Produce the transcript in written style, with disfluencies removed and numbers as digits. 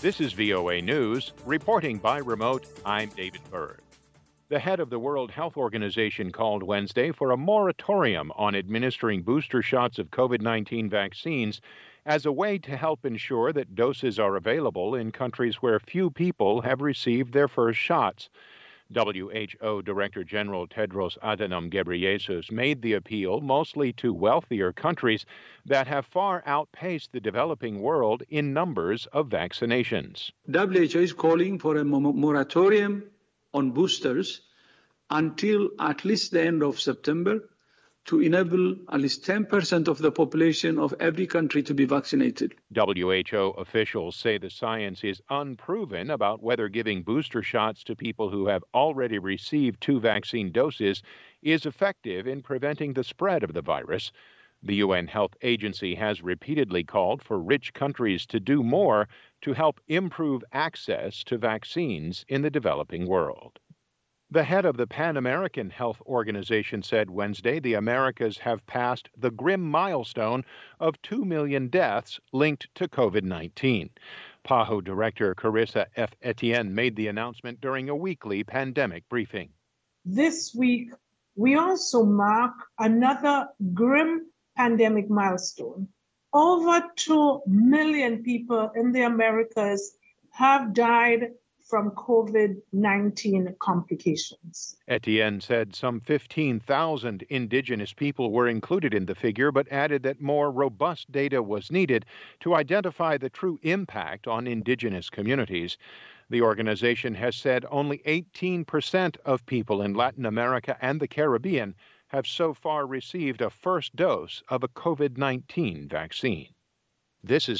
This is VOA News. Reporting by remote, I'm David Berg. The head of the World Health Organization called Wednesday for a moratorium on administering booster shots of COVID-19 vaccines as a way to help ensure that doses are available in countries where few people have received their first shots. WHO Director General Tedros Adhanom Ghebreyesus made the appeal mostly to wealthier countries that have far outpaced the developing world in numbers of vaccinations. WHO is calling for a moratorium on boosters until at least the end of September to enable at least 10% of the population of every country to be vaccinated. WHO officials say the science is unproven about whether giving booster shots to people who have already received 2 vaccine doses is effective in preventing the spread of the virus. The UN Health Agency has repeatedly called for rich countries to do more to help improve access to vaccines in the developing world. The head of the Pan American Health Organization said Wednesday the Americas have passed the grim milestone of 2 million deaths linked to COVID-19. PAHO Director Carissa F. Etienne made the announcement during a weekly pandemic briefing. This week, we also mark another grim pandemic milestone. Over 2 million people in the Americas have died from COVID-19 complications. Etienne said some 15,000 indigenous people were included in the figure, but added that more robust data was needed to identify the true impact on indigenous communities. The organization has said only 18% of people in Latin America and the Caribbean have so far received a first dose of a COVID-19 vaccine. This is